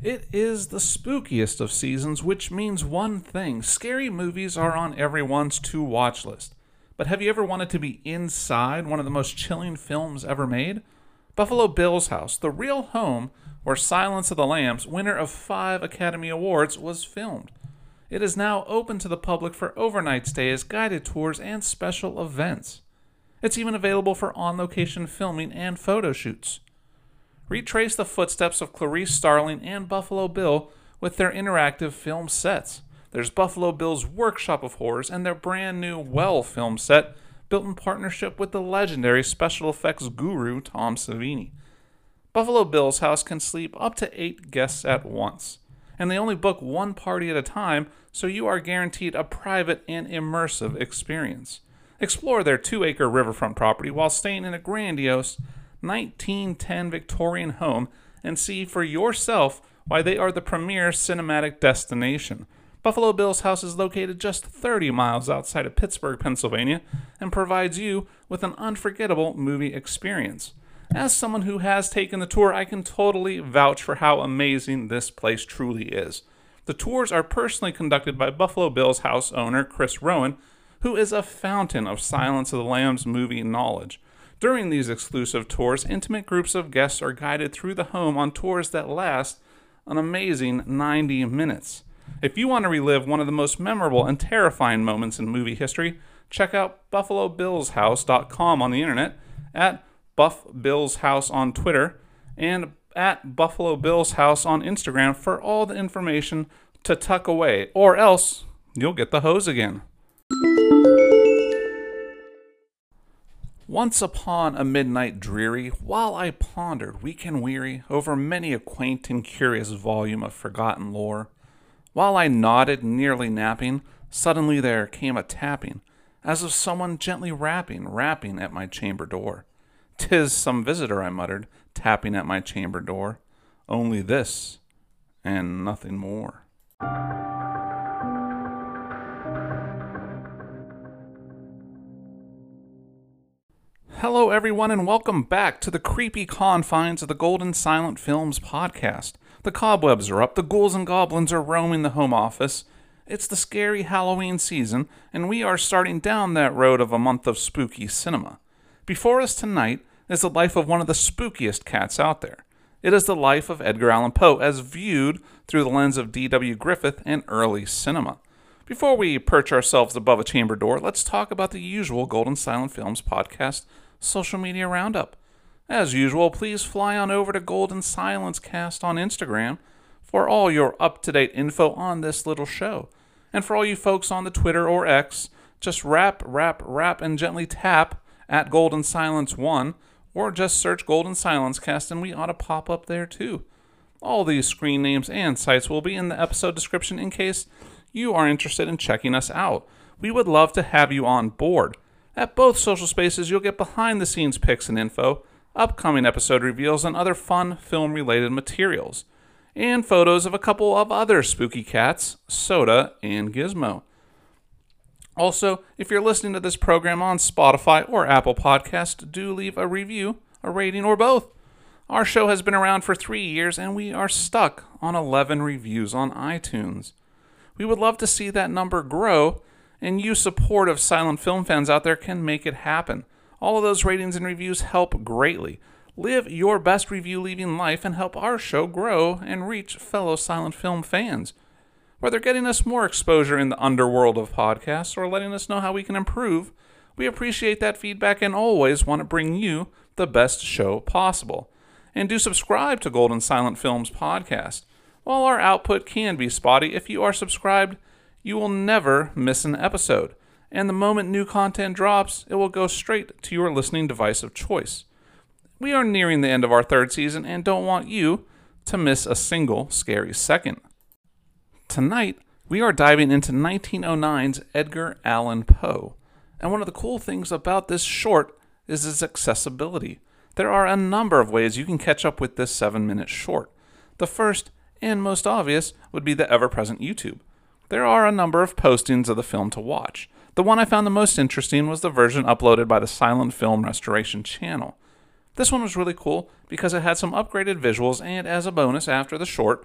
It is the spookiest of seasons, which means one thing. Scary movies are on everyone's to-watch list. But have you ever wanted to be inside one of the most chilling films ever made? Buffalo Bill's house, the real home where Silence of the Lambs, winner of 5 Academy Awards, was filmed. It is now open to the public for overnight stays, guided tours, and special events. It's even available for on-location filming and photo shoots. Retrace the footsteps of Clarice Starling and Buffalo Bill with their interactive film sets. There's Buffalo Bill's Workshop of Horrors and their brand new Well film set, built in partnership with the legendary special effects guru Tom Savini. Buffalo Bill's house can sleep up to 8 guests at once, and they only book one party at a time, so you are guaranteed a private and immersive experience. Explore their 2-acre riverfront property while staying in a grandiose 1910 Victorian home and see for yourself why they are the premier cinematic destination. Buffalo Bill's house is located just 30 miles outside of Pittsburgh, Pennsylvania, and provides you with an unforgettable movie experience. As someone who has taken the tour, I can totally vouch for how amazing this place truly is. The tours are personally conducted by Buffalo Bill's house owner, Chris Rowan, who is a fountain of Silence of the Lambs movie knowledge. During these exclusive tours, intimate groups of guests are guided through the home on tours that last an amazing 90 minutes. If you want to relive one of the most memorable and terrifying moments in movie history, check out BuffaloBillsHouse.com on the internet, at Buff Bill's House on Twitter, and at Buffalo Bill's House on Instagram for all the information to tuck away, or else you'll get the hose again. Once upon a midnight dreary, while I pondered, weak and weary, over many a quaint and curious volume of forgotten lore, while I nodded, nearly napping, suddenly there came a tapping, as of someone gently rapping at my chamber door. "'Tis some visitor," I muttered, tapping at my chamber door. "Only this, and nothing more." Hello, everyone, and welcome back to the creepy confines of the Golden Silent Films podcast. The cobwebs are up, the ghouls and goblins are roaming the home office. It's the scary Halloween season, and we are starting down that road of a month of spooky cinema. Before us tonight is the life of one of the spookiest cats out there. It is the life of Edgar Allan Poe, as viewed through the lens of D.W. Griffith and early cinema. Before we perch ourselves above a chamber door, let's talk about the usual Golden Silent Films podcast social media roundup. As usual, please fly on over to Golden Silence Cast on Instagram for all your up-to-date info on this little show. And for all you folks on the Twitter or X, just rap, and gently tap at Golden Silence 1, or just search Golden Silence Cast and we ought to pop up there too. All these screen names and sites will be in the episode description in case you are interested in checking us out. We would love to have you on board. At both social spaces, you'll get behind-the-scenes pics and info, upcoming episode reveals, and other fun film-related materials, and photos of a couple of other spooky cats, Soda and Gizmo. Also, if you're listening to this program on Spotify or Apple Podcast, do leave a review, a rating, or both. Our show has been around for 3 years, and we are stuck on 11 reviews on iTunes. We would love to see that number grow, and you supportive silent film fans out there can make it happen. All of those ratings and reviews help greatly. Live your best review-leaving life and help our show grow and reach fellow silent film fans. Whether getting us more exposure in the underworld of podcasts or letting us know how we can improve, we appreciate that feedback and always want to bring you the best show possible. And do subscribe to Golden Silent Films podcast. While our output can be spotty, if you are subscribed, you will never miss an episode. And the moment new content drops, it will go straight to your listening device of choice. We are nearing the end of our 3rd season and don't want you to miss a single scary second. Tonight, we are diving into 1909's Edgar Allan Poe. And one of the cool things about this short is its accessibility. There are a number of ways you can catch up with this 7-minute short. The first and most obvious would be the ever-present YouTube. There are a number of postings of the film to watch. The one I found the most interesting was the version uploaded by the Silent Film Restoration channel. This one was really cool because it had some upgraded visuals, and as a bonus after the short,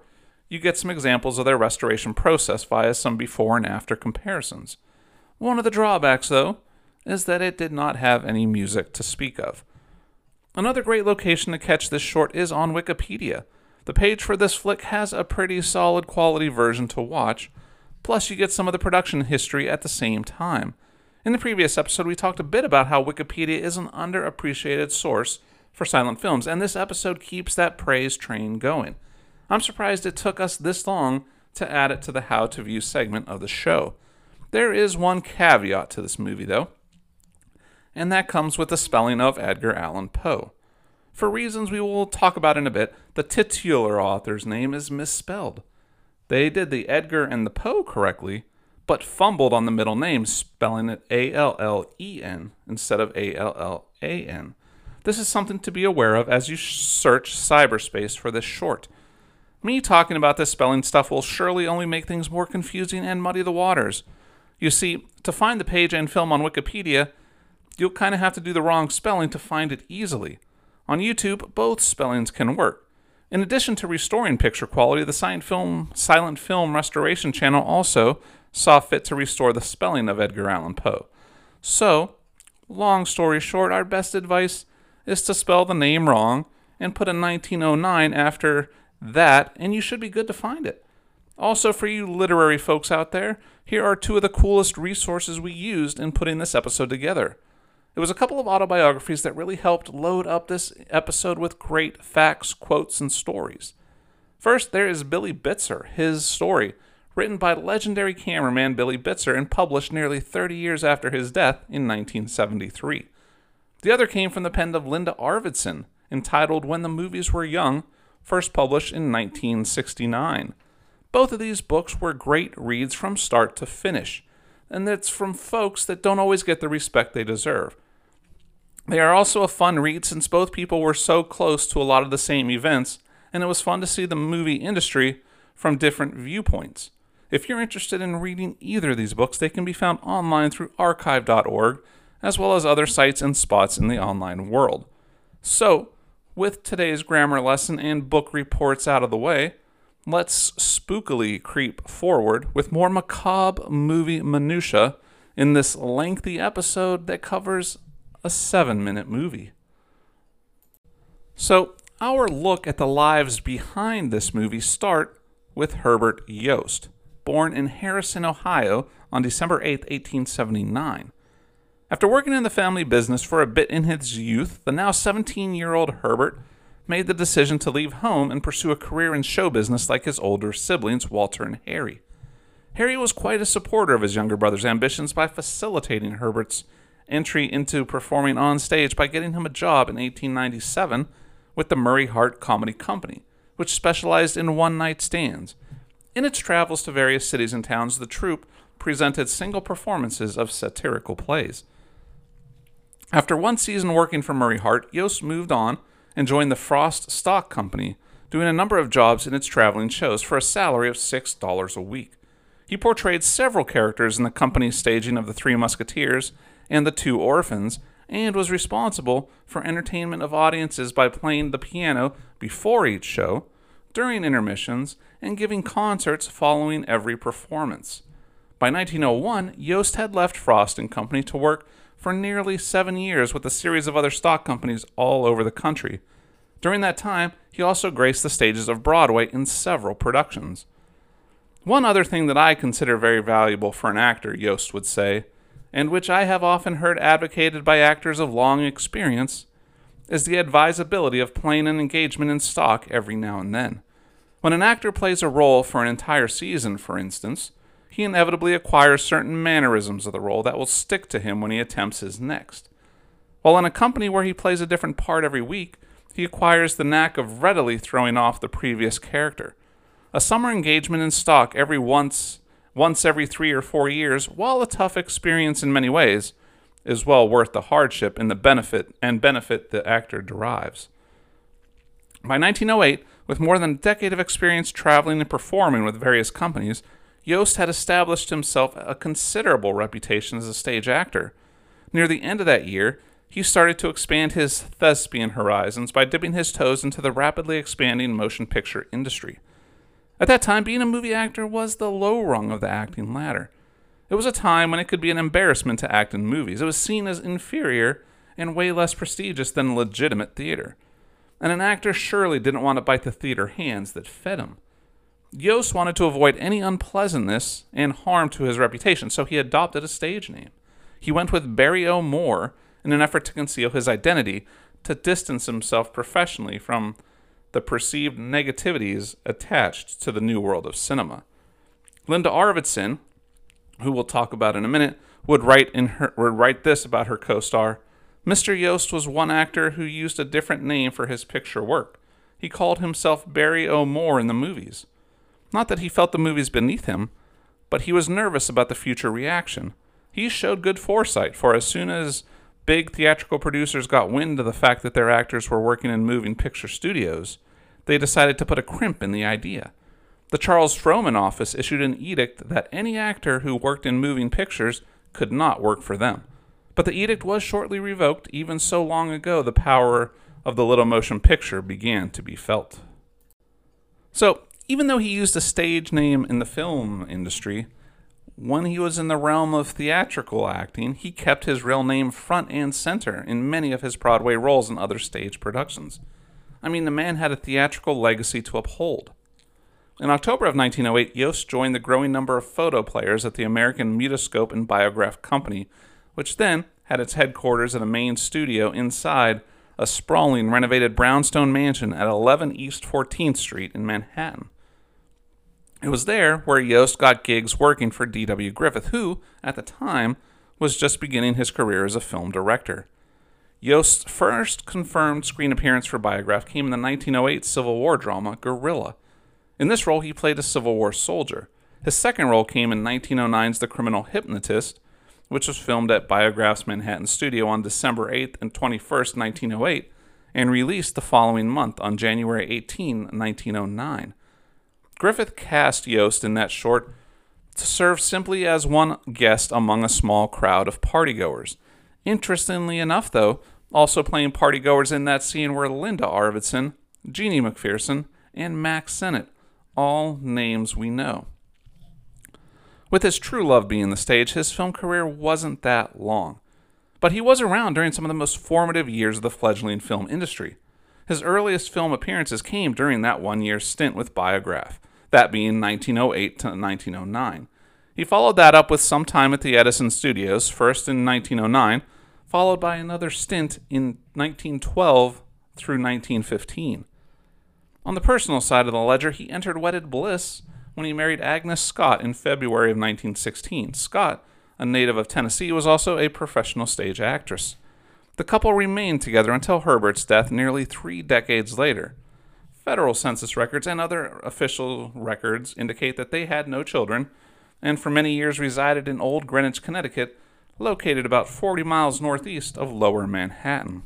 you get some examples of their restoration process via some before and after comparisons. One of the drawbacks, though, is that it did not have any music to speak of. Another great location to catch this short is on Wikipedia. The page for this flick has a pretty solid quality version to watch, plus you get some of the production history at the same time. In the previous episode, we talked a bit about how Wikipedia is an underappreciated source for silent films, and this episode keeps that praise train going. I'm surprised it took us this long to add it to the How to View segment of the show. There is one caveat to this movie, though, and that comes with the spelling of Edgar Allan Poe. For reasons we will talk about in a bit, the titular author's name is misspelled. They did the Edgar and the Poe correctly, but fumbled on the middle name, spelling it Allen instead of Allan. This is something to be aware of as you search cyberspace for this short. Me talking about this spelling stuff will surely only make things more confusing and muddy the waters. You see, to find the page and film on Wikipedia, you'll kind of have to do the wrong spelling to find it easily. On YouTube, both spellings can work. In addition to restoring picture quality, the Silent Film Restoration channel also saw fit to restore the spelling of Edgar Allan Poe. So, long story short, our best advice is to spell the name wrong and put a 1909 after that, and you should be good to find it. Also, for you literary folks out there, here are two of the coolest resources we used in putting this episode together. It was a couple of autobiographies that really helped load up this episode with great facts, quotes, and stories. First, there is Billy Bitzer, his story, written by legendary cameraman Billy Bitzer and published nearly 30 years after his death in 1973. The other came from the pen of Linda Arvidsson, entitled When the Movies Were Young, first published in 1969. Both of these books were great reads from start to finish, and it's from folks that don't always get the respect they deserve. They are also a fun read since both people were so close to a lot of the same events, and it was fun to see the movie industry from different viewpoints. If you're interested in reading either of these books, they can be found online through archive.org, as well as other sites and spots in the online world. So, with today's grammar lesson and book reports out of the way, let's spookily creep forward with more macabre movie minutia in this lengthy episode that covers a 7-minute movie. So, our look at the lives behind this movie start with Herbert Yost, born in Harrison, Ohio on December 8, 1879. After working in the family business for a bit in his youth, the now 17-year-old Herbert made the decision to leave home and pursue a career in show business like his older siblings, Walter and Harry. Harry was quite a supporter of his younger brother's ambitions by facilitating Herbert's entry into performing on stage by getting him a job in 1897 with the Murray Hart Comedy Company, which specialized in one-night stands. In its travels to various cities and towns, the troupe presented single performances of satirical plays. After one season working for Murray Hart, Yost moved on and joined the Frost Stock Company, doing a number of jobs in its traveling shows for a salary of $6 a week. He portrayed several characters in the company's staging of The Three Musketeers and The Two Orphans, and was responsible for entertainment of audiences by playing the piano before each show, during intermissions, and giving concerts following every performance. By 1901, Yost had left Frost & Company to work for nearly 7 years with a series of other stock companies all over the country. During that time, he also graced the stages of Broadway in several productions. One other thing that I consider very valuable for an actor, Yost would say, and which I have often heard advocated by actors of long experience, is the advisability of playing an engagement in stock every now and then. When an actor plays a role for an entire season, for instance, he inevitably acquires certain mannerisms of the role that will stick to him when he attempts his next. While in a company where he plays a different part every week, he acquires the knack of readily throwing off the previous character. A summer engagement in stock once every 3 or 4 years, while a tough experience in many ways, is well worth the hardship and the benefit the actor derives. By 1908, with more than a decade of experience traveling and performing with various companies, Yost had established himself a considerable reputation as a stage actor. Near the end of that year, he started to expand his thespian horizons by dipping his toes into the rapidly expanding motion picture industry. At that time, being a movie actor was the low rung of the acting ladder. It was a time when it could be an embarrassment to act in movies. It was seen as inferior and way less prestigious than legitimate theater. And an actor surely didn't want to bite the theater hands that fed him. Yost wanted to avoid any unpleasantness and harm to his reputation, so he adopted a stage name. He went with Barry O'More in an effort to conceal his identity, to distance himself professionally from the perceived negativities attached to the new world of cinema. Linda Arvidsson, who we'll talk about in a minute, would write this about her co-star. Mr. Yost was one actor who used a different name for his picture work. He called himself Barry O'More in the movies. Not that he felt the movies beneath him, but he was nervous about the future reaction. He showed good foresight, for as soon as big theatrical producers got wind of the fact that their actors were working in moving picture studios, they decided to put a crimp in the idea. The Charles Frohman office issued an edict that any actor who worked in moving pictures could not work for them. But the edict was shortly revoked. Even so long ago, the power of the little motion picture began to be felt. So, even though he used a stage name in the film industry, when he was in the realm of theatrical acting, he kept his real name front and center in many of his Broadway roles and other stage productions. I mean, the man had a theatrical legacy to uphold. In October of 1908, Yost joined the growing number of photo players at the American Mutoscope and Biograph Company, which then had its headquarters at a main studio inside a sprawling renovated brownstone mansion at 11 East 14th Street in Manhattan. It was there where Yost got gigs working for D.W. Griffith, who, at the time, was just beginning his career as a film director. Yost's first confirmed screen appearance for Biograph came in the 1908 Civil War drama, Guerrilla. In this role, he played a Civil War soldier. His second role came in 1909's The Criminal Hypnotist, which was filmed at Biograph's Manhattan studio on December 8th and 21st, 1908, and released the following month on January 18, 1909. Griffith cast Yost in that short to serve simply as one guest among a small crowd of partygoers. Interestingly enough, though, also playing partygoers in that scene were Linda Arvidsson, Jeannie McPherson, and Mack Sennett, all names we know. With his true love being the stage, his film career wasn't that long. But he was around during some of the most formative years of the fledgling film industry. His earliest film appearances came during that one-year stint with Biograph, that being 1908 to 1909. He followed that up with some time at the Edison Studios, first in 1909, followed by another stint in 1912 through 1915. On the personal side of the ledger, he entered wedded bliss when he married Agnes Scott in February of 1916. Scott, a native of Tennessee, was also a professional stage actress. The couple remained together until Herbert's death nearly 3 decades later. Federal census records and other official records indicate that they had no children, and for many years resided in Old Greenwich, Connecticut, located about 40 miles northeast of Lower Manhattan.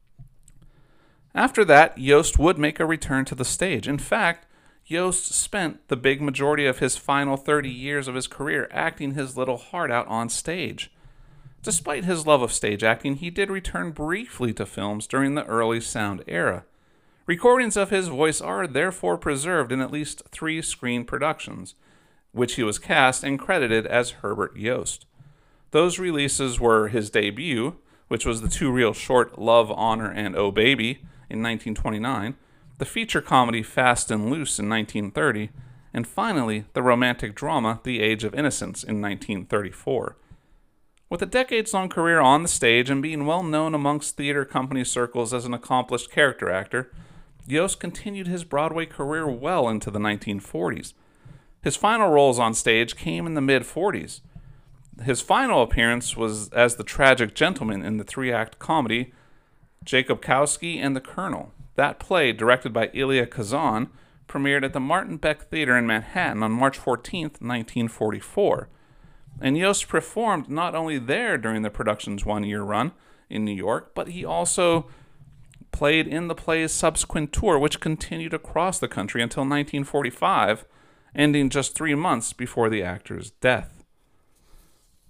After that, Yost would make a return to the stage. In fact, Yost spent the big majority of his final 30 years of his career acting his little heart out on stage. Despite his love of stage acting, he did return briefly to films during the early sound era. Recordings of his voice are therefore preserved in at least 3 screen productions, which he was cast and credited as Herbert Yost. Those releases were his debut, which was the 2-reel short Love, Honor, and Oh Baby in 1929, the feature comedy Fast and Loose in 1930, and finally the romantic drama The Age of Innocence in 1934. With a decades-long career on the stage and being well known amongst theater company circles as an accomplished character actor, Yost continued his Broadway career well into the 1940s. His final roles on stage came in the mid-40s. His final appearance was as the tragic gentleman in the 3-act comedy Jacob Kowski and the Colonel. That play, directed by Elia Kazan, premiered at the Martin Beck Theater in Manhattan on March 14, 1944. And Yost performed not only there during the production's 1-year run in New York, but he also played in the play's subsequent tour, which continued across the country until 1945, ending just 3 months before the actor's death.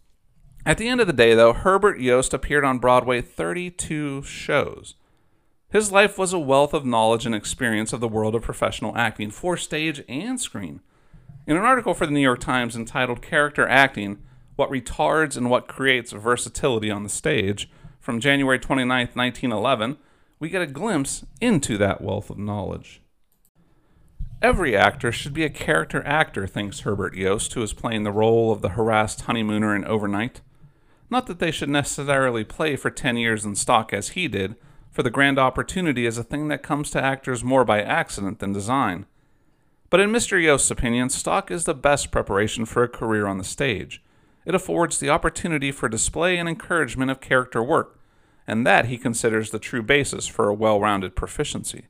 At the end of the day, though, Herbert Yost appeared on Broadway 32 shows. His life was a wealth of knowledge and experience of the world of professional acting for stage and screen. In an article for the New York Times entitled Character Acting, What Retards and What Creates Versatility on the Stage, from January 29, 1911, we get a glimpse into that wealth of knowledge. Every actor should be a character actor, thinks Herbert Yost, who is playing the role of the harassed honeymooner in Overnight. Not that they should necessarily play for 10 years in stock as he did, for the grand opportunity is a thing that comes to actors more by accident than design. But in Mr. Yost's opinion, stock is the best preparation for a career on the stage. It affords the opportunity for display and encouragement of character work, and that he considers the true basis for a well-rounded proficiency.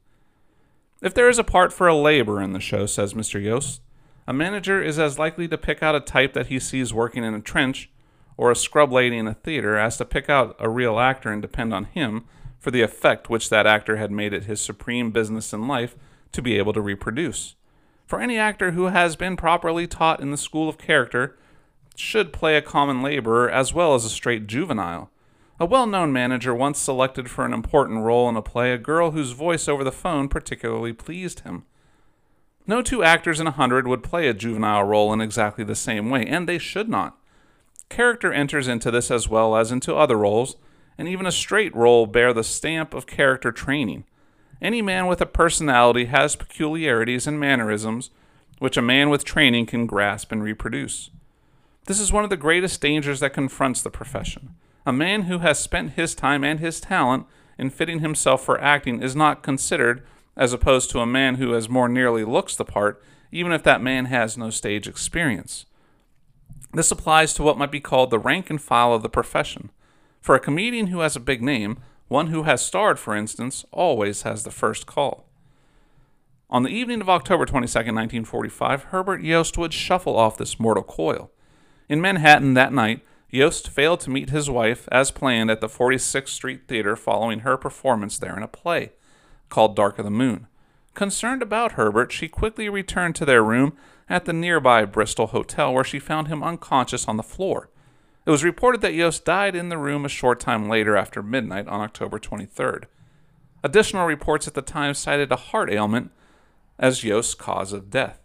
If there is a part for a laborer in the show, says Mr. Yost, a manager is as likely to pick out a type that he sees working in a trench or a scrub lady in a theater as to pick out a real actor and depend on him for the effect which that actor had made it his supreme business in life to be able to reproduce. For any actor who has been properly taught in the school of character should play a common laborer as well as a straight juvenile. A well-known manager once selected for an important role in a play a girl whose voice over the phone particularly pleased him. No two actors in 100 would play a juvenile role in exactly the same way, and they should not. Character enters into this as well as into other roles, and even a straight role bear the stamp of character training. Any man with a personality has peculiarities and mannerisms which a man with training can grasp and reproduce. This is one of the greatest dangers that confronts the profession. A man who has spent his time and his talent in fitting himself for acting is not considered, as opposed to a man who as more nearly looks the part, even if that man has no stage experience. This applies to what might be called the rank and file of the profession. For a comedian who has a big name, one who has starred, for instance, always has the first call. On the evening of October 22, 1945, Herbert Yost would shuffle off this mortal coil. In Manhattan that night, Yost failed to meet his wife as planned at the 46th Street Theater following her performance there in a play called Dark of the Moon. Concerned about Herbert, she quickly returned to their room at the nearby Bristol Hotel where she found him unconscious on the floor. It was reported that Yost died in the room a short time later after midnight on October 23rd. Additional reports at the time cited a heart ailment as Yost's cause of death.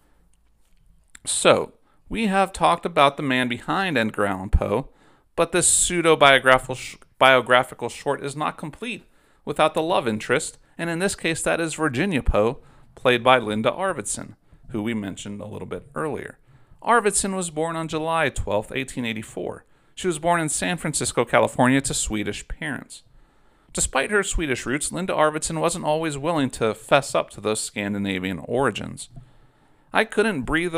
So, we have talked about the man behind Edgar Allan Poe, but this pseudo-biographical short is not complete without the love interest, and in this case that is Virginia Poe, played by Linda Arvidsson, who we mentioned a little bit earlier. Arvidsson was born on July 12, 1884. She was born in San Francisco, California, to Swedish parents. Despite her Swedish roots, Linda Arvidsson wasn't always willing to fess up to those Scandinavian origins. I couldn't breathe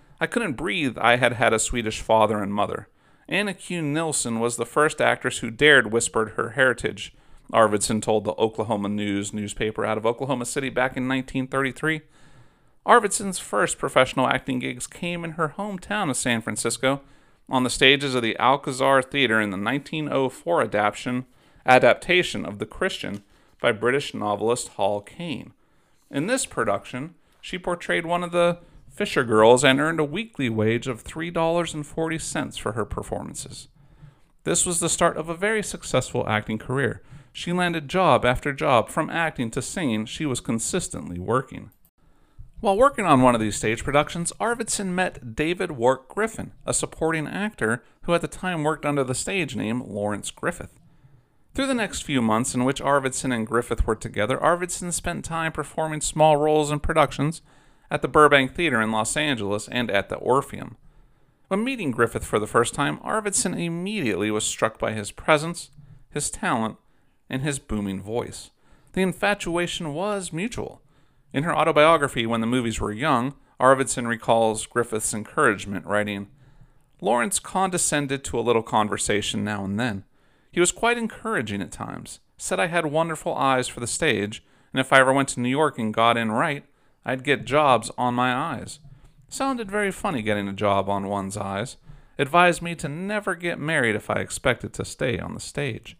I had had a Swedish father and mother. Anna Q. Nilsson was the first actress who dared whisper her heritage, Arvidsson told the Oklahoma News newspaper out of Oklahoma City back in 1933. Arvidsson's first professional acting gigs came in her hometown of San Francisco, on the stages of the Alcazar Theater in the 1904 adaptation of The Christian by British novelist Hall Caine. In this production, she portrayed one of the Fisher girls and earned a weekly wage of $3.40 for her performances. This was the start of a very successful acting career. She landed job after job. From acting to singing, she was consistently working. While working on one of these stage productions, Arvidsson met David Wark Griffin, a supporting actor who at the time worked under the stage name Lawrence Griffith. Through the next few months in which Arvidsson and Griffith were together, Arvidsson spent time performing small roles in productions at the Burbank Theater in Los Angeles and at the Orpheum. When meeting Griffith for the first time, Arvidsson immediately was struck by his presence, his talent, and his booming voice. The infatuation was mutual. In her autobiography, When the Movies Were Young, Arvidsson recalls Griffith's encouragement, writing, "Lawrence condescended to a little conversation now and then. He was quite encouraging at times, said I had wonderful eyes for the stage, and if I ever went to New York and got in right, I'd get jobs on my eyes. Sounded very funny getting a job on one's eyes. Advised me to never get married if I expected to stay on the stage."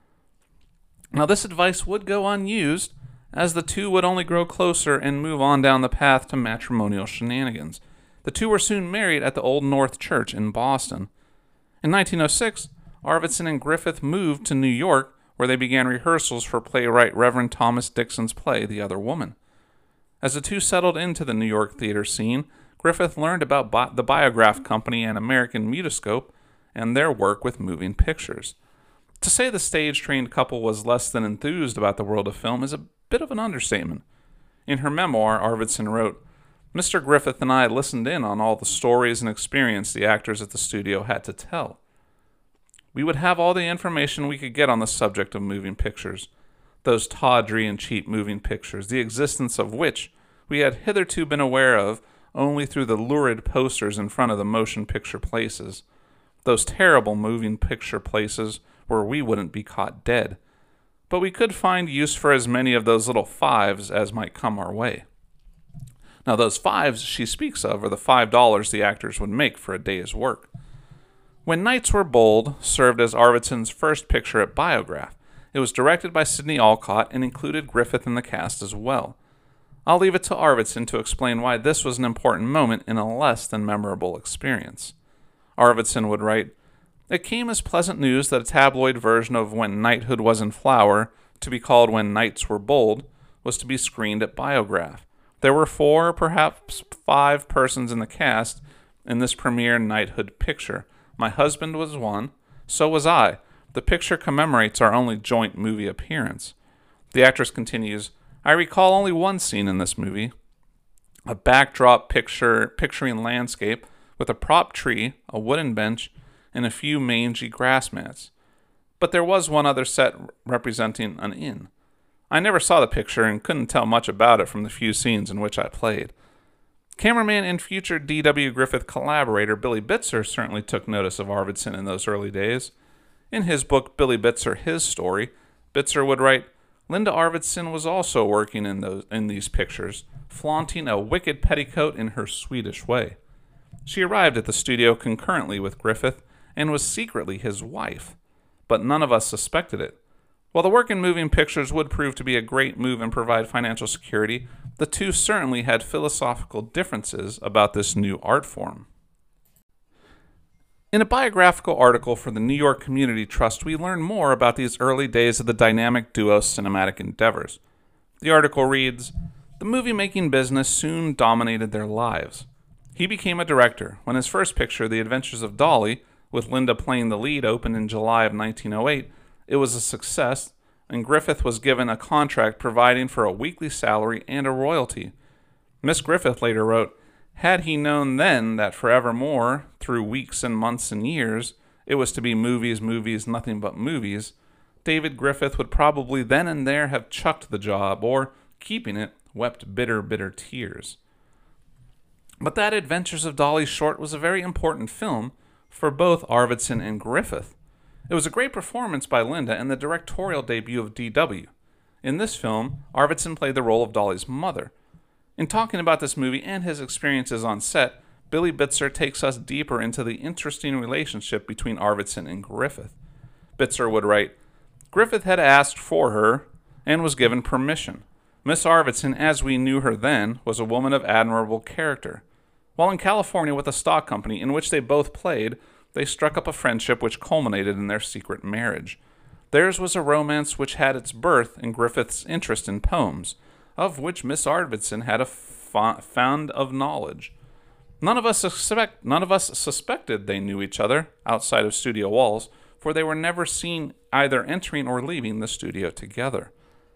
Now this advice would go unused, as the two would only grow closer and move on down the path to matrimonial shenanigans. The two were soon married at the Old North Church in Boston. In 1906, Arvidsson and Griffith moved to New York, where they began rehearsals for playwright Reverend Thomas Dixon's play, The Other Woman. As the two settled into the New York theater scene, Griffith learned about the Biograph Company and American Mutoscope and their work with moving pictures. To say the stage-trained couple was less than enthused about the world of film is a bit of an understatement. In her memoir, Arvidsson wrote, "Mr. Griffith and I listened in on all the stories and experience the actors at the studio had to tell. We would have all the information we could get on the subject of moving pictures, those tawdry and cheap moving pictures, the existence of which we had hitherto been aware of only through the lurid posters in front of the motion picture places, those terrible moving picture places where we wouldn't be caught dead. But we could find use for as many of those little fives as might come our way." Now, those fives she speaks of are the $5 the actors would make for a day's work. When Nights Were Bold served as Arvidsson's first picture at Biograph, it was directed by Sidney Olcott and included Griffith in the cast as well. I'll leave it to Arvidsson to explain why this was an important moment in a less than memorable experience. Arvidsson would write, "It came as pleasant news that a tabloid version of When Knighthood Was in Flower, to be called When Knights Were Bold, was to be screened at Biograph. There were 4, perhaps 5 persons in the cast in this premiere knighthood picture. My husband was one, so was I. The picture commemorates our only joint movie appearance." The actress continues, "I recall only one scene in this movie, a backdrop picturing landscape with a prop tree, a wooden bench, and a few mangy grass mats. But there was one other set representing an inn. I never saw the picture and couldn't tell much about it from the few scenes in which I played." Cameraman and future D.W. Griffith collaborator Billy Bitzer certainly took notice of Arvidsson in those early days. In his book Billy Bitzer, His Story, Bitzer would write, "Linda Arvidsson was also working in these pictures, flaunting a wicked petticoat in her Swedish way. She arrived at the studio concurrently with Griffith and was secretly his wife, but none of us suspected it. While the work in moving pictures would prove to be a great move and provide financial security, the two certainly had philosophical differences about this new art form." In a biographical article for the New York Community Trust, we learn more about these early days of the dynamic duo's cinematic endeavors. The article reads, "The movie-making business soon dominated their lives. He became a director. When his first picture, The Adventures of Dolly, with Linda playing the lead, opened in July of 1908, it was a success, and Griffith was given a contract providing for a weekly salary and a royalty. Miss Griffith later wrote, 'Had he known then that forevermore, through weeks and months and years, it was to be movies, movies, nothing but movies, David Griffith would probably then and there have chucked the job, or, keeping it, wept bitter, bitter tears.' But that Adventures of Dolly short was a very important film for both Arvidsson and Griffith. It was a great performance by Linda and the directorial debut of D.W. In this film, Arvidsson played the role of Dolly's mother. In talking about this movie and his experiences on set, Billy Bitzer takes us deeper into the interesting relationship between Arvidsson and Griffith. Bitzer would write, "Griffith had asked for her and was given permission. Miss Arvidsson, as we knew her then, was a woman of admirable character. While in California with a stock company in which they both played, they struck up a friendship which culminated in their secret marriage. Theirs was a romance which had its birth in Griffith's interest in poems, of which Miss Arvidsson had a fund of knowledge. None of us suspected they knew each other outside of studio walls, for they were never seen either entering or leaving the studio together."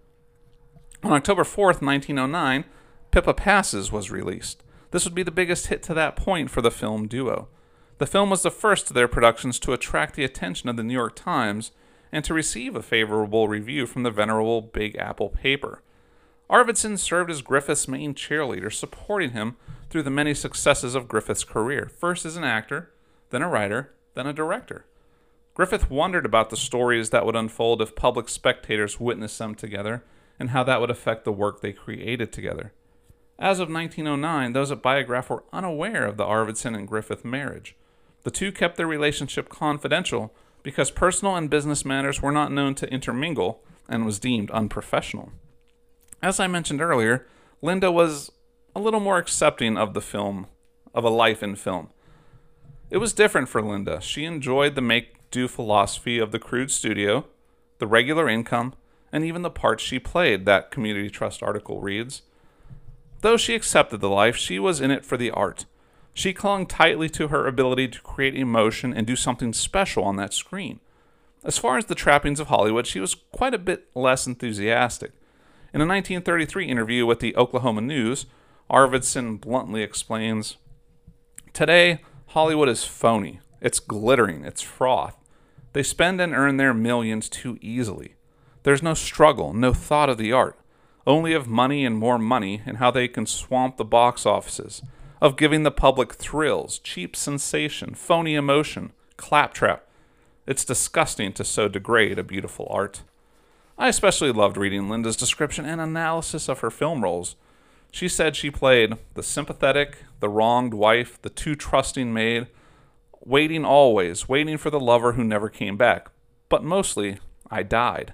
On October 4th, 1909, Pippa Passes was released. This would be the biggest hit to that point for the film duo. The film was the first of their productions to attract the attention of the New York Times and to receive a favorable review from the venerable Big Apple paper. Arvidsson served as Griffith's main cheerleader, supporting him through the many successes of Griffith's career, first as an actor, then a writer, then a director. Griffith wondered about the stories that would unfold if public spectators witnessed them together, and how that would affect the work they created together. As of 1909, those at Biograph were unaware of the Arvidsson and Griffith marriage. The two kept their relationship confidential because personal and business matters were not known to intermingle and was deemed unprofessional. As I mentioned earlier, Linda was a little more accepting of the film, of a life in film. It was different for Linda. She enjoyed the make-do philosophy of the crude studio, the regular income, and even the parts she played, that Community Trust article reads. Though she accepted the life, she was in it for the art. She clung tightly to her ability to create emotion and do something special on that screen. As far as the trappings of Hollywood, she was quite a bit less enthusiastic. In a 1933 interview with the Oklahoma News, Arvidsson bluntly explains, "Today, Hollywood is phony. It's glittering. It's froth. They spend and earn their millions too easily. There's no struggle, no thought of the art, only of money and more money and how they can swamp the box offices, of giving the public thrills, cheap sensation, phony emotion, claptrap. It's disgusting to so degrade a beautiful art." I especially loved reading Linda's description and analysis of her film roles. She said she played the sympathetic, the wronged wife, the too trusting maid, waiting always, waiting for the lover who never came back. But mostly, I died.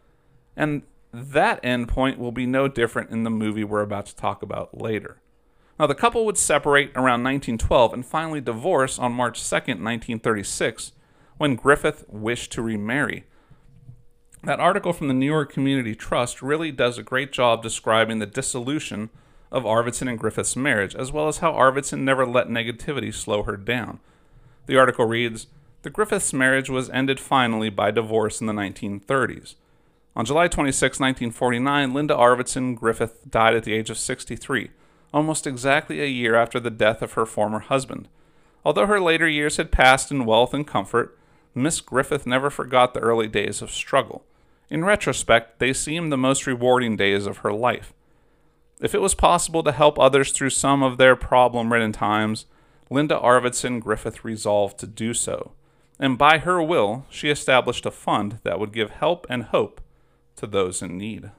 And that end point will be no different in the movie we're about to talk about later. Now, the couple would separate around 1912 and finally divorce on March 2nd, 1936, when Griffith wished to remarry. That article from the New York Community Trust really does a great job describing the dissolution of Arvidsson and Griffith's marriage, as well as how Arvidsson never let negativity slow her down. The article reads, "The Griffiths' marriage was ended finally by divorce in the 1930s. On July 26, 1949, Linda Arvidsson Griffith died at the age of 63, almost exactly a year after the death of her former husband. Although her later years had passed in wealth and comfort, Miss Griffith never forgot the early days of struggle. In retrospect, they seemed the most rewarding days of her life. If it was possible to help others through some of their problem-ridden times, Linda Arvidsson Griffith resolved to do so, and by her will, she established a fund that would give help and hope to those in need."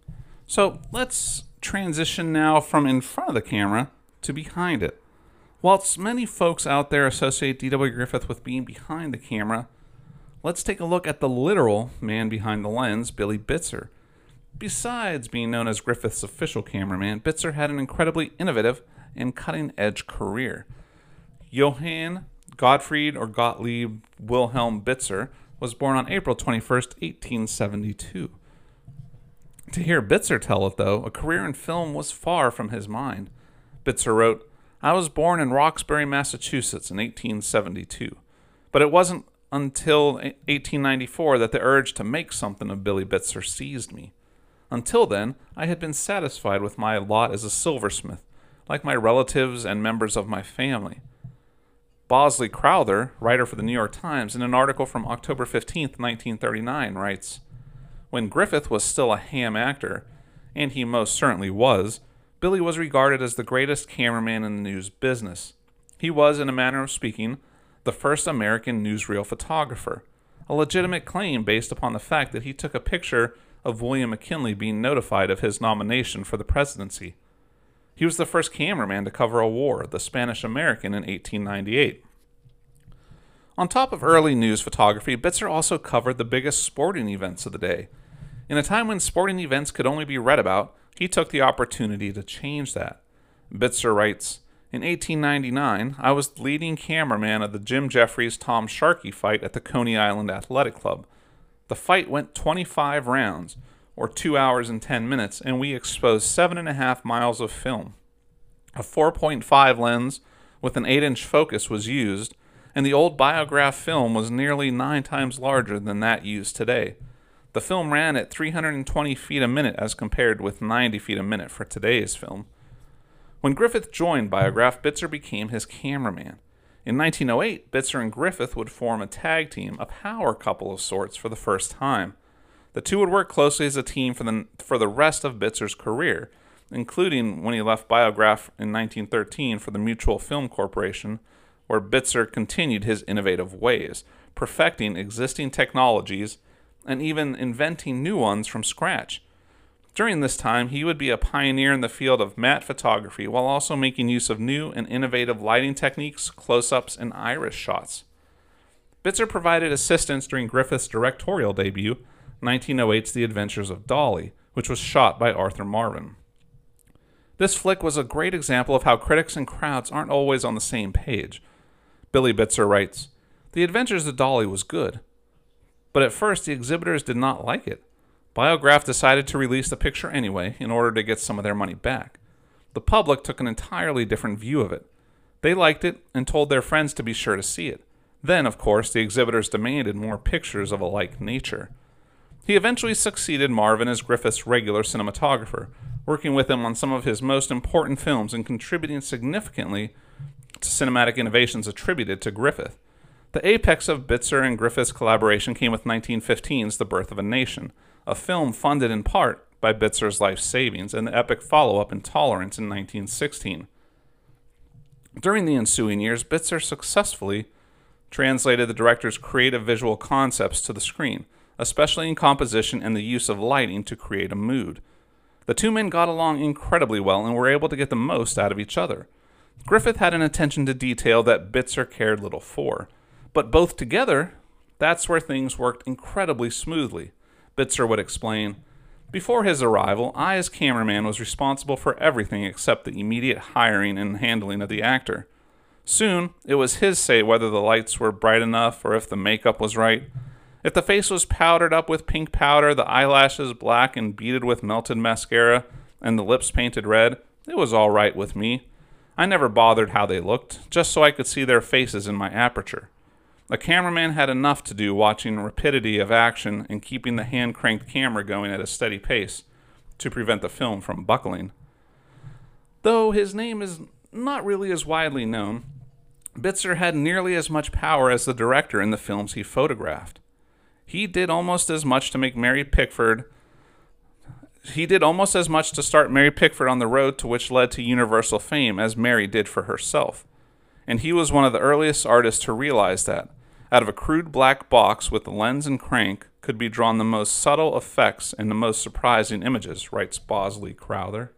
So let's transition now from in front of the camera to behind it. Whilst many folks out there associate D.W. Griffith with being behind the camera, let's take a look at the literal man behind the lens, Billy Bitzer. Besides being known as Griffith's official cameraman, Bitzer had an incredibly innovative and cutting-edge career. Johann Gottfried or Gottlieb Wilhelm Bitzer was born on April 21st, 1872. To hear Bitzer tell it, though, a career in film was far from his mind. Bitzer wrote, "I was born in Roxbury, Massachusetts in 1872, but it wasn't until 1894 that the urge to make something of Billy Bitzer seized me. Until then, I had been satisfied with my lot as a silversmith, like my relatives and members of my family." Bosley Crowther, writer for the New York Times, in an article from October 15th, 1939, writes, "When Griffith was still a ham actor, and he most certainly was, Billy was regarded as the greatest cameraman in the news business. He was, in a manner of speaking, the first American newsreel photographer, a legitimate claim based upon the fact that he took a picture of William McKinley being notified of his nomination for the presidency. He was the first cameraman to cover a war, the Spanish-American, in 1898. On top of early news photography, Bitzer also covered the biggest sporting events of the day. In a time when sporting events could only be read about, he took the opportunity to change that. Bitzer writes, "In 1899, I was the leading cameraman of the Jim Jeffries-Tom Sharkey fight at the Coney Island Athletic Club. The fight went 25 rounds, or 2 hours and 10 minutes, and we exposed 7.5 miles of film. A 4.5 lens with an 8-inch focus was used, and the old Biograph film was nearly 9 times larger than that used today. The film ran at 320 feet a minute as compared with 90 feet a minute for today's film." When Griffith joined Biograph, Bitzer became his cameraman. In 1908, Bitzer and Griffith would form a tag team, a power couple of sorts, for the first time. The two would work closely as a team for the rest of Bitzer's career, including when he left Biograph in 1913 for the Mutual Film Corporation, where Bitzer continued his innovative ways, perfecting existing technologies and even inventing new ones from scratch. During this time, he would be a pioneer in the field of matte photography while also making use of new and innovative lighting techniques, close-ups, and iris shots. Bitzer provided assistance during Griffith's directorial debut, 1908's The Adventures of Dolly, which was shot by Arthur Marvin. This flick was a great example of how critics and crowds aren't always on the same page. Billy Bitzer writes, "The Adventures of Dolly was good, But at first, the exhibitors did not like it. Biograph decided to release the picture anyway in order to get some of their money back. The public took an entirely different view of it. They liked it and told their friends to be sure to see it. Then, of course, the exhibitors demanded more pictures of a like nature. He eventually succeeded Marvin as Griffith's regular cinematographer, working with him on some of his most important films and contributing significantly to cinematic innovations attributed to Griffith. The apex of Bitzer and Griffith's collaboration came with 1915's The Birth of a Nation, a film funded in part by Bitzer's life savings, and the epic follow-up Intolerance in 1916. During the ensuing years, Bitzer successfully translated the director's creative visual concepts to the screen, especially in composition and the use of lighting to create a mood. The two men got along incredibly well and were able to get the most out of each other. Griffith had an attention to detail that Bitzer cared little for, but both together, that's where things worked incredibly smoothly. Bitzer would explain, "Before his arrival, I as cameraman was responsible for everything except the immediate hiring and handling of the actor. Soon, it was his say whether the lights were bright enough or if the makeup was right. If the face was powdered up with pink powder, the eyelashes black and beaded with melted mascara, and the lips painted red, it was all right with me. I never bothered how they looked, just so I could see their faces in my aperture. A cameraman had enough to do watching rapidity of action and keeping the hand-cranked camera going at a steady pace to prevent the film from buckling." Though his name is not really as widely known, Bitzer had nearly as much power as the director in the films he photographed. He did almost as much to start Mary Pickford on the road to which led to universal fame as Mary did for herself. And he was one of the earliest artists to realize that, out of a crude black box with the lens and crank, could be drawn the most subtle effects and the most surprising images, writes Bosley Crowther.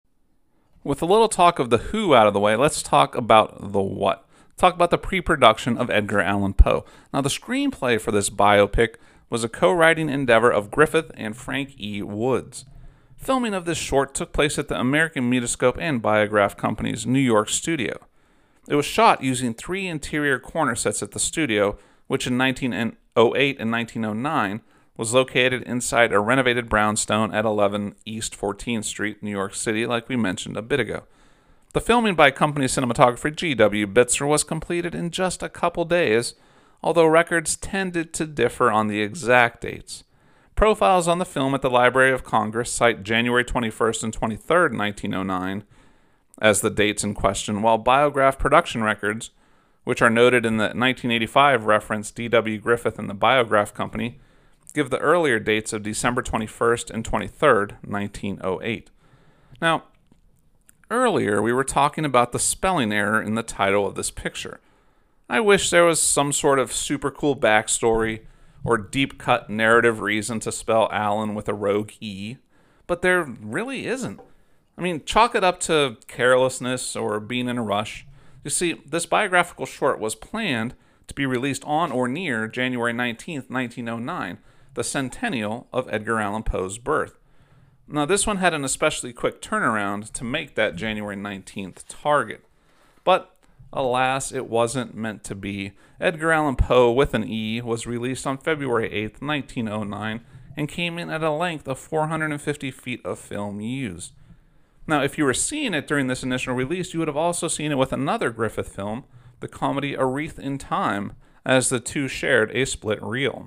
With a little talk of the who out of the way, let's talk about the what. Talk about the pre-production of Edgar Allan Poe. Now, the screenplay for this biopic was a co-writing endeavor of Griffith and Frank E. Woods. Filming of this short took place at the American Mutoscope and Biograph Company's New York studio. It was shot using 3 interior corner sets at the studio, which in 1908 and 1909 was located inside a renovated brownstone at 11 East 14th Street, New York City, like we mentioned a bit ago. The filming by company cinematographer G.W. Bitzer was completed in just a couple days, although records tended to differ on the exact dates. Profiles on the film at the Library of Congress cite January 21st and 23rd, 1909, as the dates in question, while Biograph production records, which are noted in the 1985 reference D.W. Griffith and the Biograph Company, give the earlier dates of December 21st and 23rd, 1908. Now, earlier we were talking about the spelling error in the title of this picture. I wish there was some sort of super cool backstory or deep-cut narrative reason to spell Allen with a rogue E, but there really isn't. I mean, chalk it up to carelessness or being in a rush. You see, this biographical short was planned to be released on or near January 19th, 1909, the centennial of Edgar Allan Poe's birth. Now, this one had an especially quick turnaround to make that January 19th target. But, alas, it wasn't meant to be. Edgar Allan Poe, with an E, was released on February 8th, 1909, and came in at a length of 450 feet of film used. Now, if you were seeing it during this initial release, you would have also seen it with another Griffith film, the comedy A Wreath in Time, as the two shared a split reel.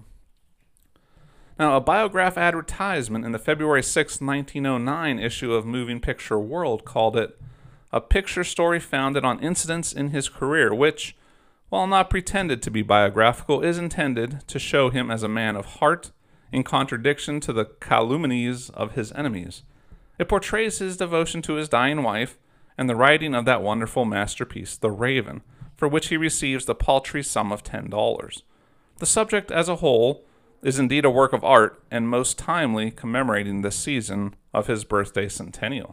Now, a Biograph advertisement in the February 6, 1909 issue of Moving Picture World called it a picture story founded on incidents in his career, which, while not pretended to be biographical, is intended to show him as a man of heart, in contradiction to the calumnies of his enemies. It portrays his devotion to his dying wife and the writing of that wonderful masterpiece, The Raven, for which he receives the paltry sum of $10. The subject as a whole is indeed a work of art and most timely commemorating this season of his birthday centennial.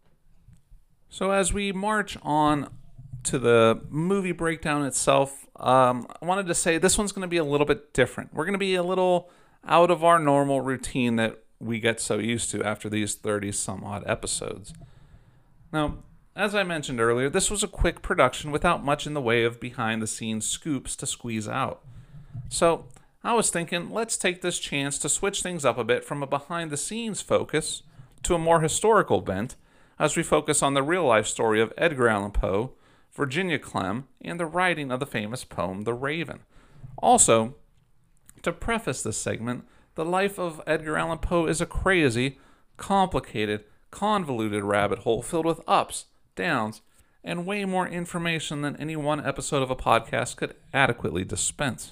So as we march on to the movie breakdown itself, I wanted to say this one's going to be a little bit different. We're going to be a little out of our normal routine that we get so used to after these 30-some-odd episodes. Now, as I mentioned earlier, this was a quick production without much in the way of behind-the-scenes scoops to squeeze out. So, I was thinking, let's take this chance to switch things up a bit from a behind-the-scenes focus to a more historical bent as we focus on the real-life story of Edgar Allan Poe, Virginia Clemm, and the writing of the famous poem The Raven. Also, to preface this segment, the life of Edgar Allan Poe is a crazy, complicated, convoluted rabbit hole filled with ups, downs, and way more information than any one episode of a podcast could adequately dispense.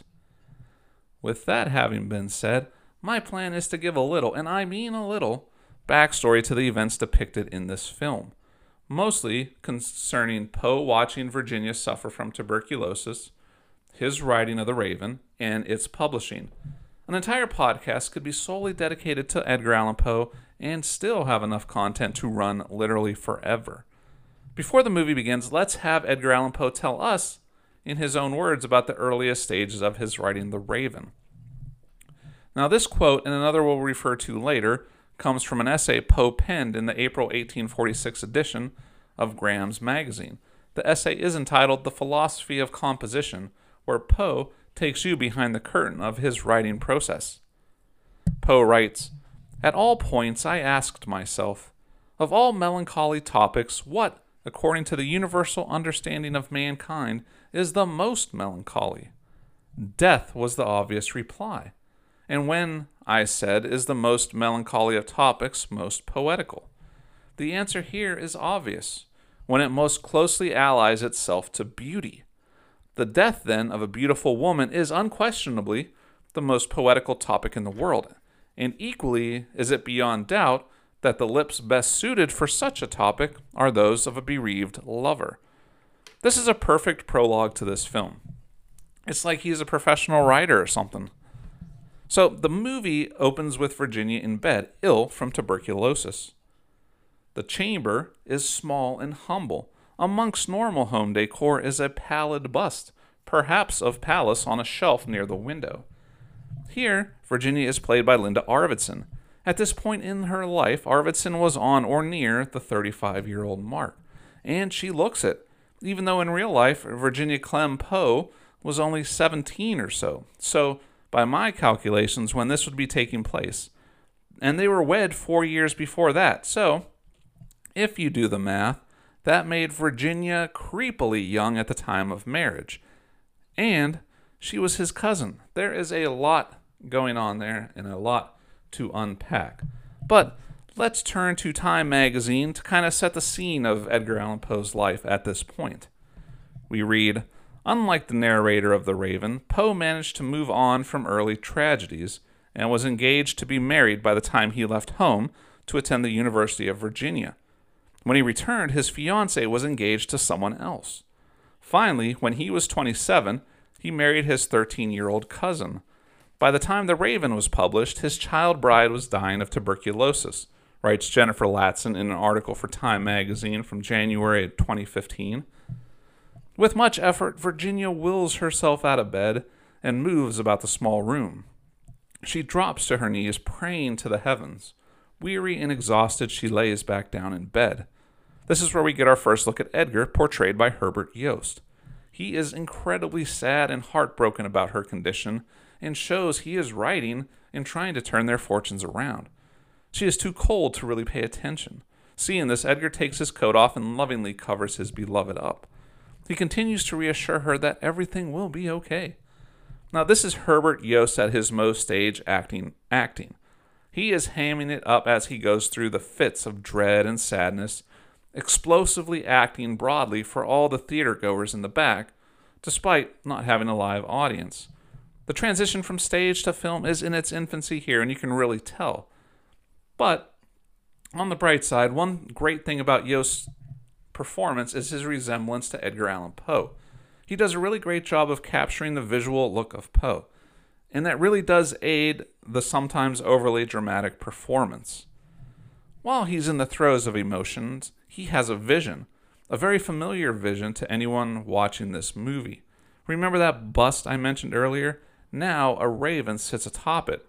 With that having been said, my plan is to give a little, and I mean a little, backstory to the events depicted in this film, mostly concerning Poe watching Virginia suffer from tuberculosis, his writing of The Raven, and its publishing. An entire podcast could be solely dedicated to Edgar Allan Poe and still have enough content to run literally forever. Before the movie begins, let's have Edgar Allan Poe tell us, in his own words, about the earliest stages of his writing The Raven. Now, this quote, and another we'll refer to later, comes from an essay Poe penned in the April 1846 edition of Graham's Magazine. The essay is entitled The Philosophy of Composition, where Poe takes you behind the curtain of his writing process. Poe writes, "At all points I asked myself, of all melancholy topics, what, according to the universal understanding of mankind, is the most melancholy? Death was the obvious reply. And when, I said, is the most melancholy of topics most poetical? The answer here is obvious, when it most closely allies itself to beauty. The death, then, of a beautiful woman is unquestionably the most poetical topic in the world, and equally is it beyond doubt that the lips best suited for such a topic are those of a bereaved lover." This is a perfect prologue to this film. It's like he's a professional writer or something. So the movie opens with Virginia in bed, ill from tuberculosis. The chamber is small and humble. Amongst normal home decor is a pallid bust, perhaps of Pallas, on a shelf near the window. Here, Virginia is played by Linda Arvidsson. At this point in her life, Arvidsson was on or near the 35-year-old mark, and she looks it, even though in real life, Virginia Clemm Poe was only 17 or so. So, by my calculations, when this would be taking place. And they were wed 4 years before that. So, if you do the math, that made Virginia creepily young at the time of marriage. And she was his cousin. There is a lot going on there and a lot to unpack. But let's turn to Time magazine to kind of set the scene of Edgar Allan Poe's life at this point. We read, "Unlike the narrator of The Raven, Poe managed to move on from early tragedies and was engaged to be married by the time he left home to attend the University of Virginia. When he returned, his fiancée was engaged to someone else. Finally, when he was 27, he married his 13-year-old cousin. By the time The Raven was published, his child bride was dying of tuberculosis," writes Jennifer Latson in an article for Time magazine from January 2015. "With much effort, Virginia wills herself out of bed and moves about the small room. She drops to her knees, praying to the heavens. Weary and exhausted, she lays back down in bed." This is where we get our first look at Edgar, portrayed by Herbert Yost. He is incredibly sad and heartbroken about her condition, and shows he is writing and trying to turn their fortunes around. She is too cold to really pay attention. Seeing this, Edgar takes his coat off and lovingly covers his beloved up. He continues to reassure her that everything will be okay. Now, this is Herbert Yost at his most stage acting. He is hamming it up as he goes through the fits of dread and sadness, explosively acting broadly for all the theater goers in the back, despite not having a live audience. The transition from stage to film is in its infancy here, and you can really tell. But, on the bright side, one great thing about Yost's performance is his resemblance to Edgar Allan Poe. He does a really great job of capturing the visual look of Poe, and that really does aid the sometimes overly dramatic performance. While he's in the throes of emotions, he has a vision, a very familiar vision to anyone watching this movie. Remember that bust I mentioned earlier? Now a raven sits atop it.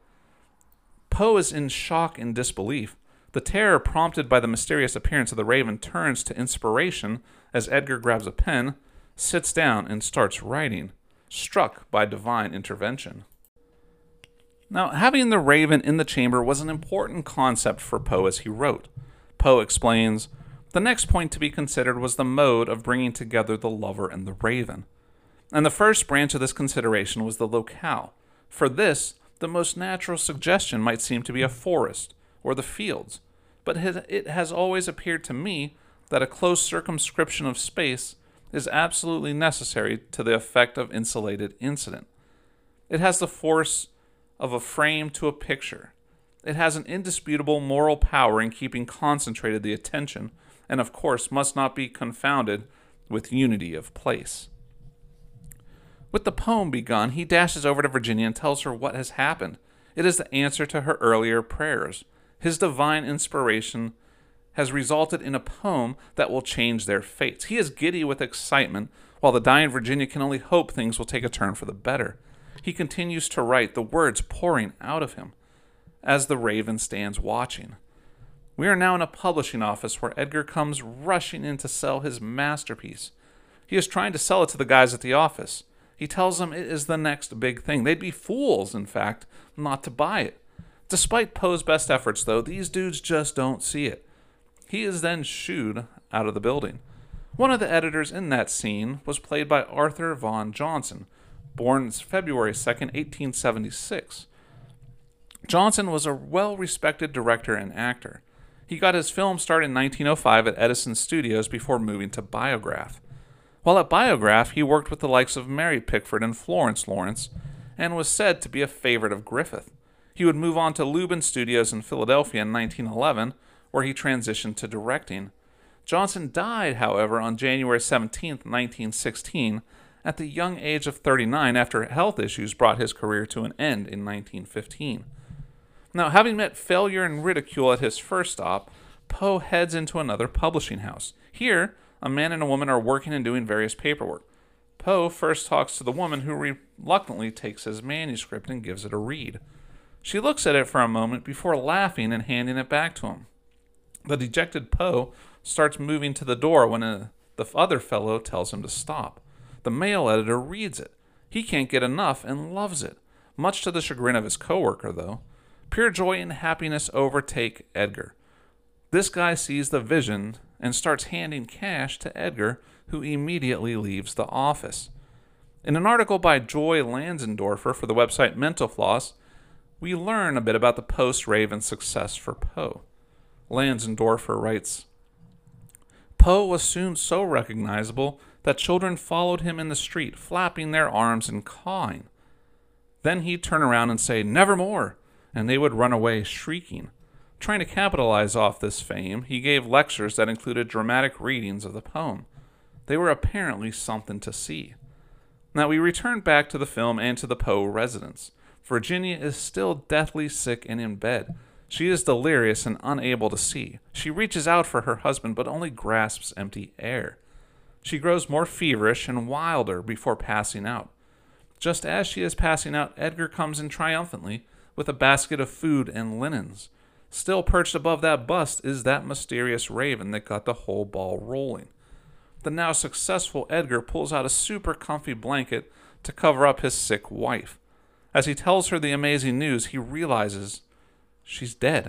Poe is in shock and disbelief. The terror prompted by the mysterious appearance of the raven turns to inspiration as Edgar grabs a pen, sits down, and starts writing, struck by divine intervention. Now, having the raven in the chamber was an important concept for Poe as he wrote. Poe explains, "The next point to be considered was the mode of bringing together the lover and the raven. And the first branch of this consideration was the locale. For this, the most natural suggestion might seem to be a forest or the fields, but it has always appeared to me that a close circumscription of space is absolutely necessary to the effect of insulated incident. It has the force of a frame to a picture. It has an indisputable moral power in keeping concentrated the attention, and of course must not be confounded with unity of place." With the poem begun, he dashes over to Virginia and tells her what has happened. It is the answer to her earlier prayers. His divine inspiration has resulted in a poem that will change their fates. He is giddy with excitement, while the dying Virginia can only hope things will take a turn for the better. He continues to write, the words pouring out of him, as the raven stands watching. We are now in a publishing office where Edgar comes rushing in to sell his masterpiece. He is trying to sell it to the guys at the office. He tells them it is the next big thing. They'd be fools, in fact, not to buy it. Despite Poe's best efforts, though, these dudes just don't see it. He is then shooed out of the building. One of the editors in that scene was played by Arthur Vaughan Johnson, born February 2nd, 1876. Johnson was a well-respected director and actor. He got his film start in 1905 at Edison Studios before moving to Biograph. While at Biograph, he worked with the likes of Mary Pickford and Florence Lawrence, and was said to be a favorite of Griffith. He would move on to Lubin Studios in Philadelphia in 1911, where he transitioned to directing. Johnson died, however, on January 17, 1916, at the young age of 39 after health issues brought his career to an end in 1915. Now, having met failure and ridicule at his first stop, Poe heads into another publishing house. Here, a man and a woman are working and doing various paperwork. Poe first talks to the woman, who reluctantly takes his manuscript and gives it a read. She looks at it for a moment before laughing and handing it back to him. The dejected Poe starts moving to the door when the other fellow tells him to stop. The male editor reads it. He can't get enough and loves it, much to the chagrin of his coworker, though. Pure joy and happiness overtake Edgar. This guy sees the vision and starts handing cash to Edgar, who immediately leaves the office. In an article by Joy Lanzendorfer for the website Mental Floss, we learn a bit about the post-Raven success for Poe. Lanzendorfer writes, "Poe was soon so recognizable that children followed him in the street, flapping their arms and cawing. Then he'd turn around and say, 'Nevermore,' and they would run away shrieking. Trying to capitalize off this fame, he gave lectures that included dramatic readings of the poem. They were apparently something to see." Now we return back to the film and to the Poe residence. Virginia is still deathly sick and in bed. She is delirious and unable to see. She reaches out for her husband, but only grasps empty air. She grows more feverish and wilder before passing out. Just as she is passing out, Edgar comes in triumphantly with a basket of food and linens. Still perched above that bust is that mysterious raven that got the whole ball rolling. The now successful Edgar pulls out a super comfy blanket to cover up his sick wife. As he tells her the amazing news, he realizes she's dead.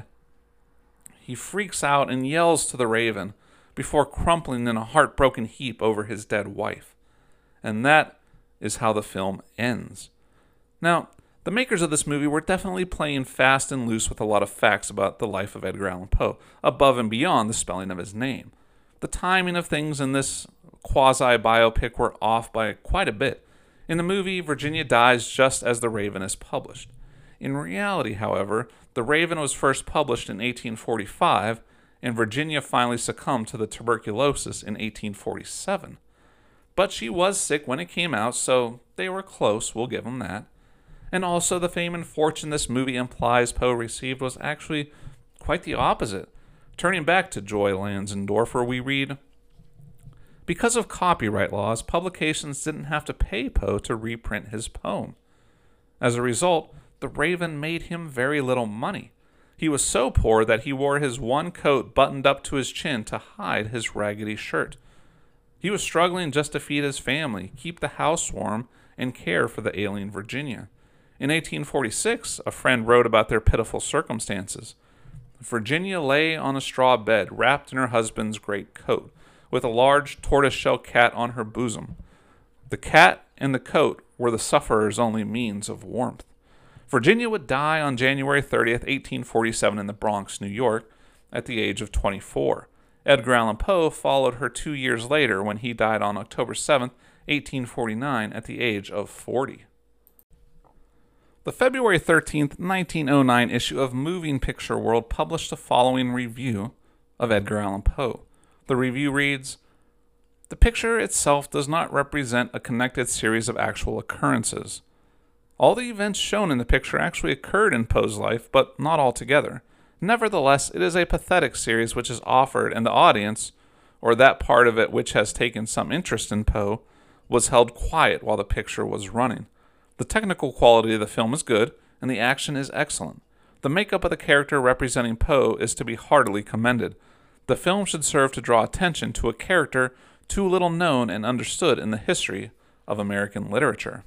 He freaks out and yells to the raven before crumpling in a heartbroken heap over his dead wife. And that is how the film ends. Now, the makers of this movie were definitely playing fast and loose with a lot of facts about the life of Edgar Allan Poe, above and beyond the spelling of his name. The timing of things in this quasi-biopic were off by quite a bit. In the movie, Virginia dies just as The Raven is published. In reality, however, The Raven was first published in 1845, and Virginia finally succumbed to the tuberculosis in 1847. But she was sick when it came out, so they were close, we'll give them that. And also, the fame and fortune this movie implies Poe received was actually quite the opposite. Turning back to Joy Lanzendorfer, we read, "Because of copyright laws, publications didn't have to pay Poe to reprint his poem. As a result, The Raven made him very little money. He was so poor that he wore his one coat buttoned up to his chin to hide his raggedy shirt. He was struggling just to feed his family, keep the house warm, and care for the ailing Virginia. In 1846, a friend wrote about their pitiful circumstances. Virginia lay on a straw bed, wrapped in her husband's great coat, with a large tortoiseshell cat on her bosom. The cat and the coat were the sufferer's only means of warmth. Virginia would die on January 30th, 1847 in the Bronx, New York, at the age of 24. Edgar Allan Poe followed her 2 years later when he died on October 7th, 1849, at the age of 40. The February 13th, 1909 issue of Moving Picture World published the following review of Edgar Allan Poe. The review reads, "The picture itself does not represent a connected series of actual occurrences. All the events shown in the picture actually occurred in Poe's life, but not altogether. Nevertheless, it is a pathetic series which is offered, and the audience, or that part of it which has taken some interest in Poe, was held quiet while the picture was running. The technical quality of the film is good, and the action is excellent. The makeup of the character representing Poe is to be heartily commended. The film should serve to draw attention to a character too little known and understood in the history of American literature."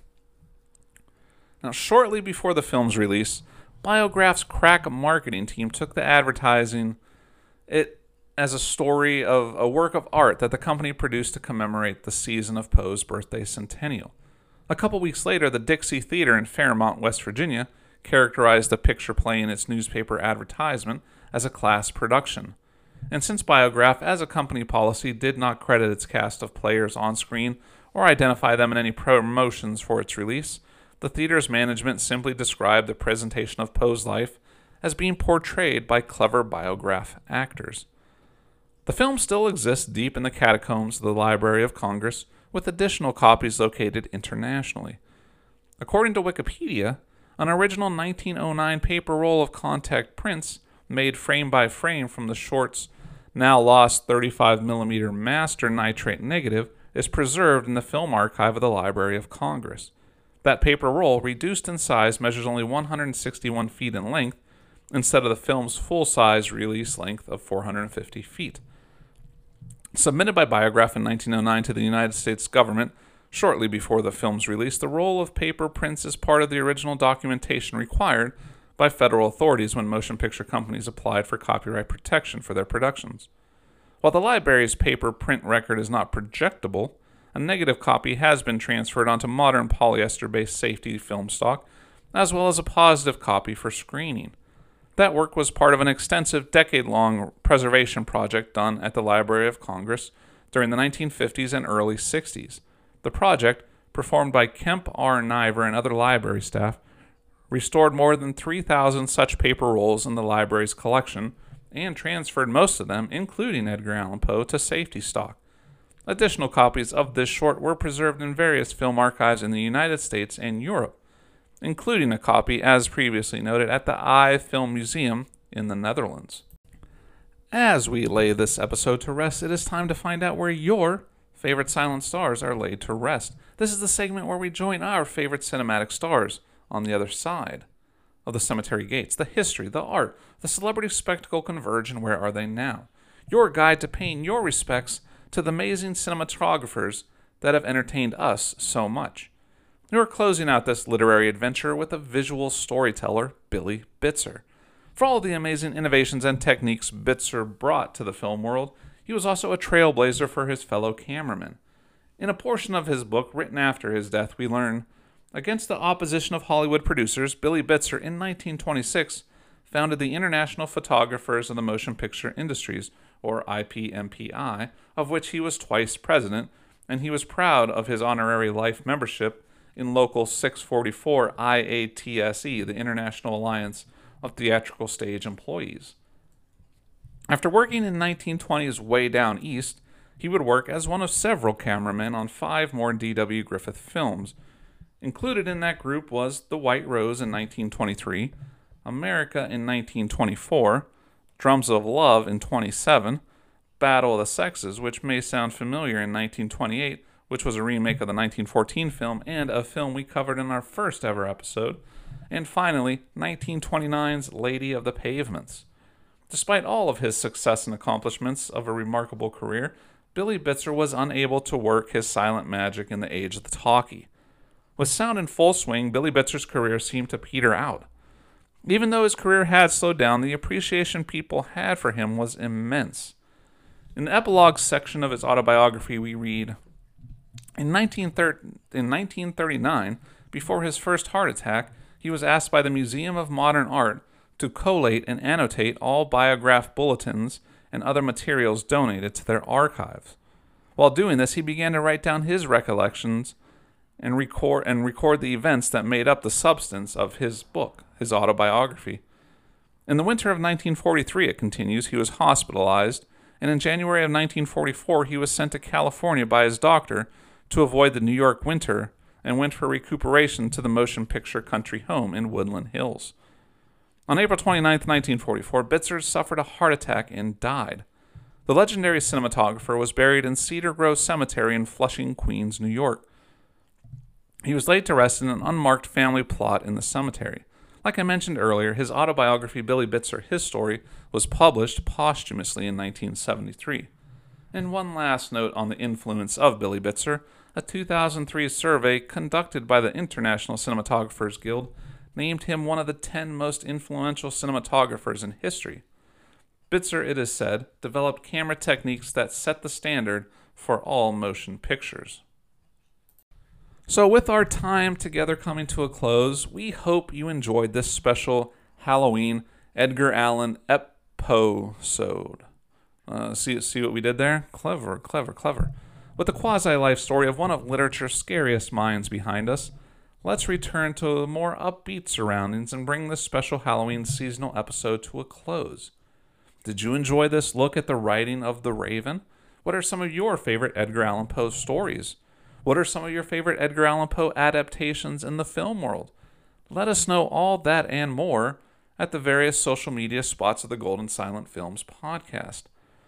Now, shortly before the film's release, Biograph's crack marketing team took to advertising it as a story of a work of art that the company produced to commemorate the season of Poe's birthday centennial. A couple weeks later, the Dixie Theater in Fairmont, West Virginia, characterized the picture play in its newspaper advertisement as a class production. And since Biograph, as a company policy, did not credit its cast of players on screen or identify them in any promotions for its release, the theater's management simply described the presentation of Poe's life as being portrayed by clever Biograph actors. The film still exists deep in the catacombs of the Library of Congress, with additional copies located internationally. According to Wikipedia, an original 1909 paper roll of contact prints, made frame by frame from the short's now lost 35mm master nitrate negative, is preserved in the film archive of the Library of Congress. That paper roll, reduced in size, measures only 161 feet in length, instead of the film's full-size release length of 450 feet. Submitted by Biograph in 1909 to the United States government, shortly before the film's release, the roll of paper prints is part of the original documentation required by federal authorities when motion picture companies applied for copyright protection for their productions. While the library's paper print record is not projectable, a negative copy has been transferred onto modern polyester-based safety film stock, as well as a positive copy for screening. That work was part of an extensive decade-long preservation project done at the Library of Congress during the 1950s and early 60s. The project, performed by Kemp R. Niver and other library staff, restored more than 3,000 such paper rolls in the library's collection and transferred most of them, including Edgar Allan Poe, to safety stock. Additional copies of this short were preserved in various film archives in the United States and Europe, including a copy, as previously noted, at the Eye Film Museum in the Netherlands. As we lay this episode to rest, it is time to find out where your favorite silent stars are laid to rest. This is the segment where we join our favorite cinematic stars on the other side of the cemetery gates. The history, the art, the celebrity spectacle converge, and where are they now? Your guide to paying your respects to the amazing cinematographers that have entertained us so much. We are closing out this literary adventure with a visual storyteller, Billy Bitzer. For all the amazing innovations and techniques Bitzer brought to the film world, he was also a trailblazer for his fellow cameramen. In a portion of his book written after his death, we learn, against the opposition of Hollywood producers, Billy Bitzer in 1926 founded the International Photographers of the Motion Picture Industries, or IPMPI, of which he was twice president, and he was proud of his honorary life membership in Local 644 IATSE, the International Alliance of Theatrical Stage Employees. After working in 1920's Way Down East, he would work as one of several cameramen on 5 more D.W. Griffith films. Included in that group was The White Rose in 1923, America in 1924, Drums of Love in 27, Battle of the Sexes, which may sound familiar, in 1928, which was a remake of the 1914 film and a film we covered in our first ever episode, and finally, 1929's Lady of the Pavements. Despite all of his success and accomplishments of a remarkable career, Billy Bitzer was unable to work his silent magic in the age of the talkie. With sound in full swing, Billy Bitzer's career seemed to peter out. Even though his career had slowed down, the appreciation people had for him was immense. In the epilogue section of his autobiography, we read, In 1939, before his first heart attack, he was asked by the Museum of Modern Art to collate and annotate all biograph bulletins and other materials donated to their archives. While doing this, he began to write down his recollections and record the events that made up the substance of his book, his autobiography. In the winter of 1943, it continues, he was hospitalized, and in January of 1944, he was sent to California by his doctor to avoid the New York winter and went for recuperation to the motion picture country home in Woodland Hills. On April 29, 1944, Bitzer suffered a heart attack and died. The legendary cinematographer was buried in Cedar Grove Cemetery in Flushing, Queens, New York. He was laid to rest in an unmarked family plot in the cemetery. Like I mentioned earlier, his autobiography, Billy Bitzer, His Story, was published posthumously in 1973. And one last note on the influence of Billy Bitzer, a 2003 survey conducted by the International Cinematographers Guild named him one of the 10 most influential cinematographers in history. Bitzer, it is said, developed camera techniques that set the standard for all motion pictures. So with our time together coming to a close, we hope you enjoyed this special Halloween Edgar Allan episode. See what we did there? Clever. With the quasi-life story of one of literature's scariest minds behind us, let's return to more upbeat surroundings and bring this special Halloween seasonal episode to a close. Did you enjoy this look at the writing of The Raven? What are some of your favorite Edgar Allan Poe stories? What are some of your favorite Edgar Allan Poe adaptations in the film world? Let us know all that and more at the various social media spots of the Golden Silent Films podcast.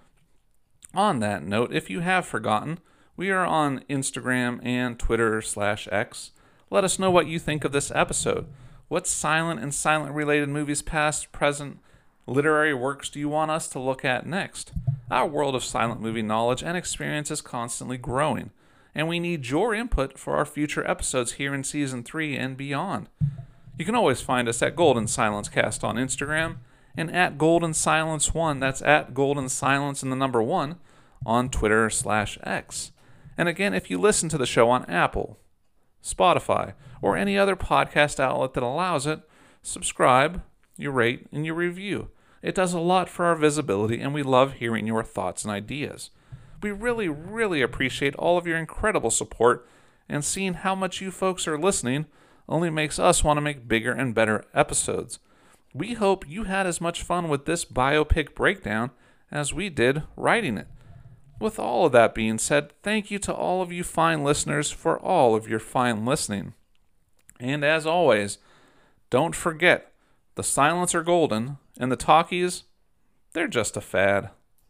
On that note, if you have forgotten, we are on Instagram and Twitter/X. Let us know what you think of this episode. What silent and silent-related movies, past, present, literary works do you want us to look at next? Our world of silent movie knowledge and experience is constantly growing, and we need your input for our future episodes here in Season 3 and beyond. You can always find us at Golden Silence Cast on Instagram and at Golden Silence 1, that's at Golden Silence and the number 1, on Twitter/X. And again, if you listen to the show on Apple, Spotify, or any other podcast outlet that allows it, subscribe, you rate, and you review. It does a lot for our visibility, and we love hearing your thoughts and ideas. We really, really appreciate all of your incredible support, and seeing how much you folks are listening only makes us want to make bigger and better episodes. We hope you had as much fun with this biopic breakdown as we did writing it. With all of that being said, thank you to all of you fine listeners for all of your fine listening. And as always, don't forget, the silents are golden, and the talkies, they're just a fad.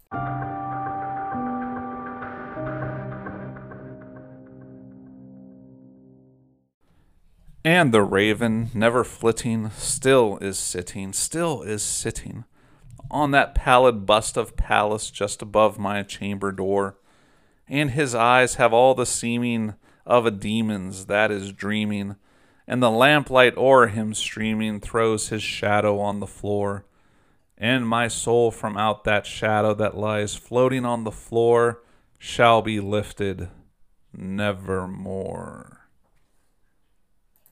And the raven, never flitting, still is sitting on that pallid bust of Pallas just above my chamber door, and his eyes have all the seeming of a demon's that is dreaming, and the lamplight o'er him streaming throws his shadow on the floor, and my soul from out that shadow that lies floating on the floor shall be lifted nevermore.